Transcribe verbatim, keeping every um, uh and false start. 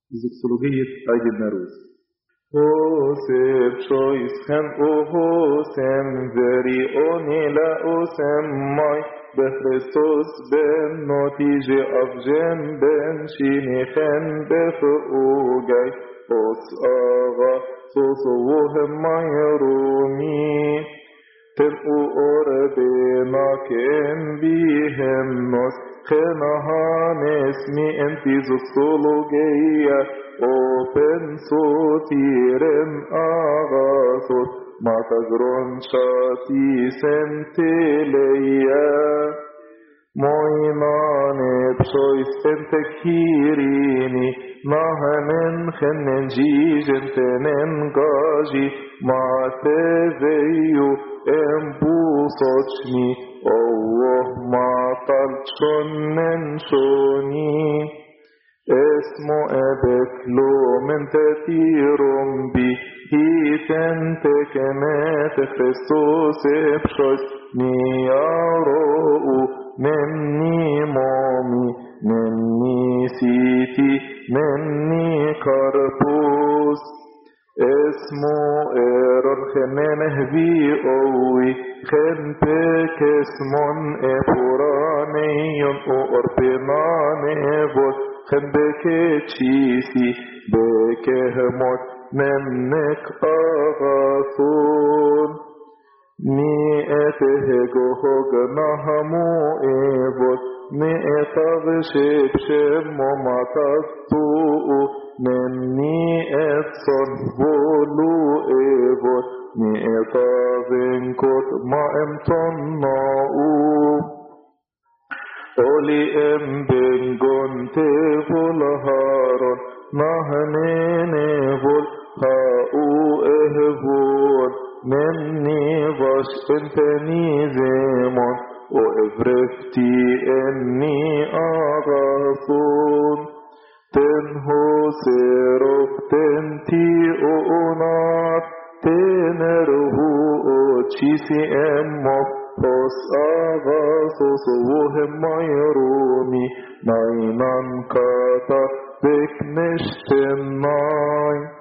زكسولوجية عيد النوروز. Osem choishem ohosem veri onila osem mai bechristos ben notije avjem ben shinichen befugai os ava sosohem mayrumi ten u orbena ken bihem nos khenahanes mi entizosologeia Open sotirem agathos matagron shati senteleia Moinane psois entekirini Nahanen khenen jijen tenen gaji Mateveyu embusochni Oh matalchonnen shoni اسمو ابك لو من تثيرم بي هيتن تكنات خريستوس ابشوش نيارو نني مومي نني سيتي نني كاربوس اسمو ايرون خننه بي اوي خن بك اسمون افورانيون او اربناني بوت خن بكي تشيسي بكي هموت منك أغاثون ني اتهجو هوغ نهمو ايبوت ني اتغشب شمو ماتستو نني اتصن بولو ايبوت ني اتغنكوت ما امتناو Oli emben gonte vol haron nahnene vol hau ehvol nenni vash enteni zemon o evrefti enni agathon ten hoserok tenti onat tenerhu o chisi emmok Os agathos wohem mayrumi Nainan kata bekneshten nai